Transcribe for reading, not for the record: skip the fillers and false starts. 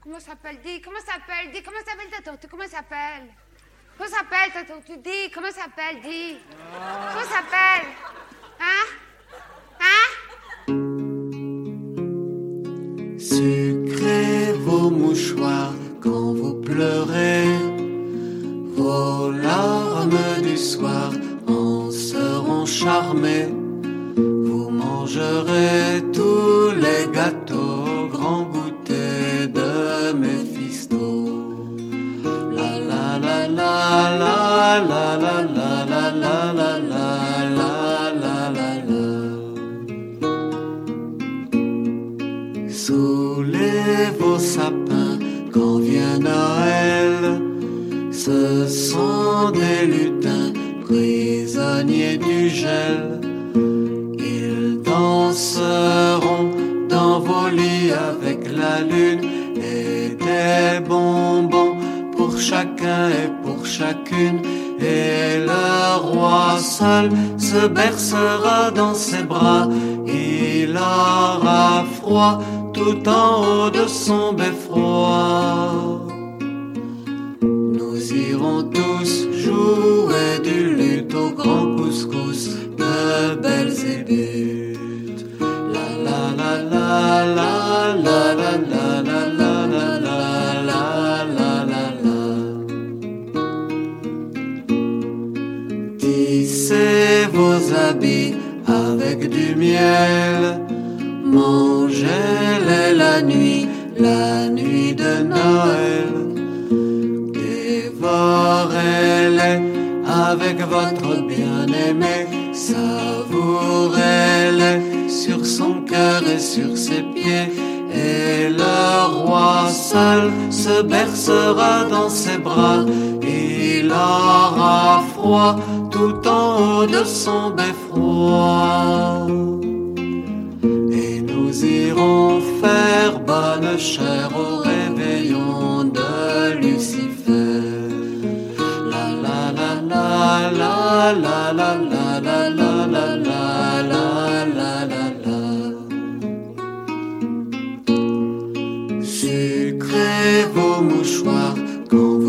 Comment s'appelle? Dis, comment s'appelle? Dis, comment s'appelle ta tortue? Comment s'appelle? Comment s'appelle ta tortue? Dis, comment s'appelle? Dis. Comment s'appelle? Hein? Sucrez vos mouchoirs quand vous pleurez, vos larmes du soir en seront charmées. Vous mangerez tous les gâteaux, grand goûter de Méphisto. La la la la la la la la la la la la la la la. Soulez vos sapins quand vient Noël. Ce sont des lutins prisonniers du gel. Ils danseront dans vos lits avec la lune et des bonbons pour chacun et pour chacune. Et le roi seul se bercera dans ses bras. Il aura froid tout en haut de son beffroi. Nous irons tous jouer du luth au grand couscous de Belzébuth. La la la la la la la la la la la la la la la. Tissez vos habits avec du miel. Mangez-les la nuit de Noël. Dévorez-les avec votre bien-aimé. Savourez-les sur son cœur et sur ses pieds. Et le roi seul se bercera dans ses bras. Il aura froid tout en haut de son beffroi. Nous irons faire bonne chère au réveillon de Lucifer. La la la la la la la la la la la la la la la. Sucrez vos mouchoirs quand